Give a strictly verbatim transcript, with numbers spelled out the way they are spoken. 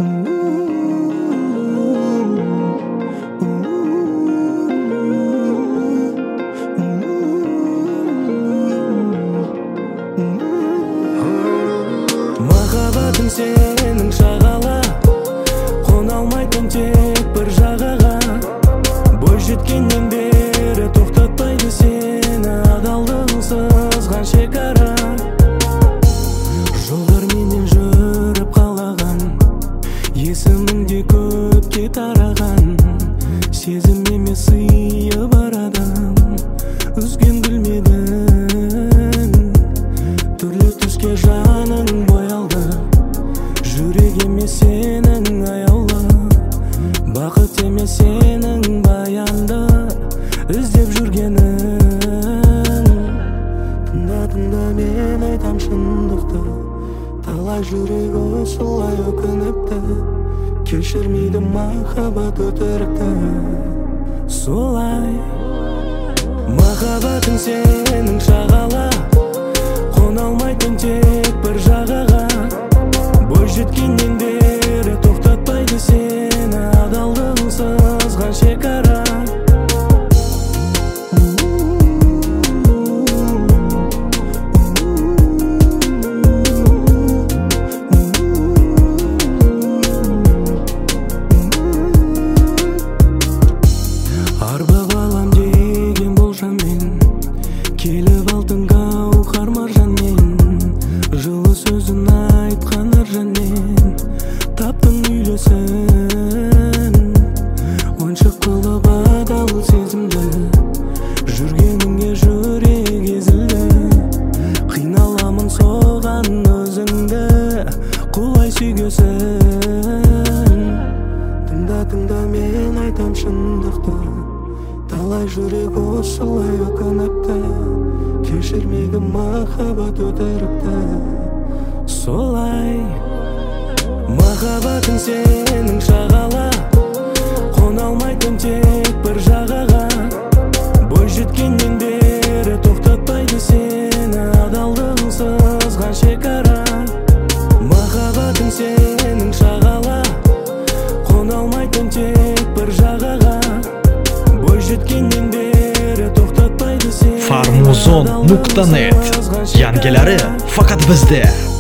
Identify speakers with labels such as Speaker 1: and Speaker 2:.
Speaker 1: Махаббатым сенің шағала, қона алмайтын тек бір жағаға. Бой жеткеннен бері тоқтатпайды сені адалдығың сызған шекара. Жолдар менен жүріп қалаған, есіміңде көпке тараған. Сезім емес сыйы бар адам, үзген білмедің. Түрлі түске жаның боялды, жүрек емес сенің аяулы. Бақыт емес сенің баянды іздеп жүргенің. Тыңда, тыңда, мен айтам шындықты, талай жүрек осылай өкініпті. Кешірмейді махаббат өтірікті. Солай махаббатың сенің шағала, қона алмайтын тек бір жағаға. Бой жеткеннен бері тоқтатпайды сені адалдығың сызған шекара. Арбап алам деген болжаммен, келіп алдың гауһар маржанмен. Жылы сөзін айтқан ыржанмен, таптың үйлесін. Ойыншық қылып адал сезімді, жүргеніңе жүрек езілді. Қиналамын соған өзіңді, құлай сүйгесін. Тыңда, тыңда, мен айтам шындықты, талай жүрек осылай өкініпті. Кешірмейді махаббат өтірікті. Солай махаббатың сенің шағала, қона алмайтын тек бір жағаға. Бой жеткеннен бері тоқтатпайды сені адалдығың сызған шекара. Махаббатың сенің шағала, қона алмайтын тек бір жағаға. Бой жеткеннен бері тоқтатпайды сені.
Speaker 2: Farmuzon nuqta net yangileri faqat bizda.